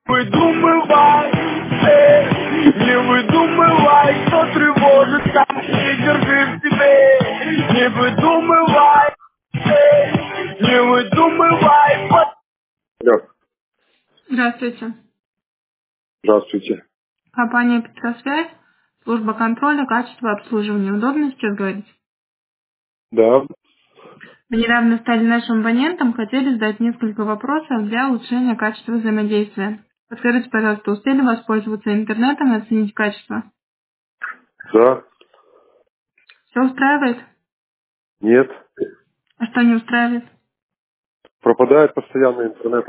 Выдумывай, не выдумывай, кто тревожит, там не держи в себе. Не выдумывай, не выдумывай. Да, Здравствуйте. здравствуйте. Компания «Петросвязь», служба контроля, качества обслуживания. Удобно сейчас говорить? Да, Вы недавно стали нашим абонентом, хотели задать несколько вопросов для улучшения качества взаимодействия. Подскажите, пожалуйста, успели воспользоваться интернетом и оценить качество? да, Все устраивает? нет. А что не устраивает? Пропадает постоянно интернет.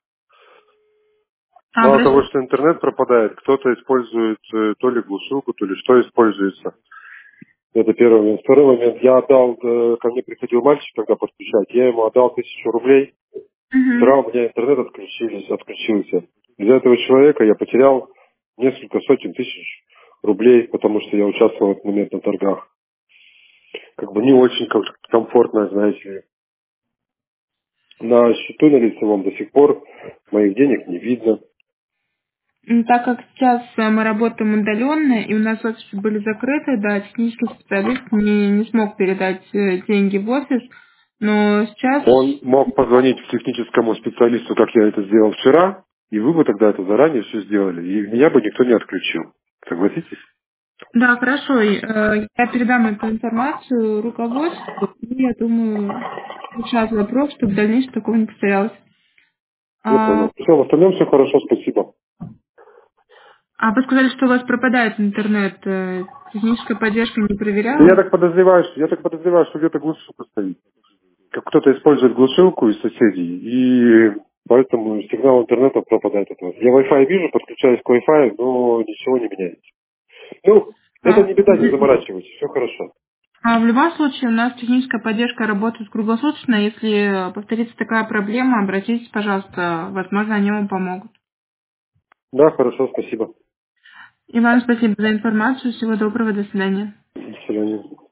А, Мало того, что интернет пропадает, кто-то использует то ли глушилку, то ли что используется. Это первый момент. Второй момент. Я отдал, ко мне приходил мальчик тогда подключать, я ему отдал 1000 рублей. Вчера у меня интернет отключился. Из-за этого человека я потерял несколько сотен тысяч рублей, потому что я участвовал в этот момент на торгах. Как бы не очень комфортно, знаете ли. На счету на лицевом до сих пор моих денег не видно. Так как сейчас мы работаем удаленно, и у нас офисы были закрыты, да, технический специалист не смог передать деньги в офис, но сейчас... Он мог позвонить к техническому специалисту, как я это сделал вчера, и вы бы тогда это заранее все сделали, и меня бы никто не отключил. Согласитесь? Да, хорошо. Я передам эту информацию руководству, и я думаю, решать вопрос, чтобы в дальнейшем такого не повторялось. Я А, понял. Все, в остальном все хорошо, спасибо. а вы сказали, что у вас пропадает интернет. Техническая поддержка не Да проверяла? я так подозреваю, что где-то глушилка стоит. Как кто-то использует глушилку из соседей, и поэтому сигнал интернета пропадает от вас. Я Wi-Fi вижу, подключаюсь к Wi-Fi, но ничего не меняется. Ну, это А, не беда, не заморачивайтесь, все хорошо. а в любом случае у нас техническая поддержка работает круглосуточно. Если повторится такая проблема, обратитесь, пожалуйста. Возможно, они вам помогут. Да, хорошо, спасибо. И вам спасибо за информацию. Всего доброго. До свидания. До свидания.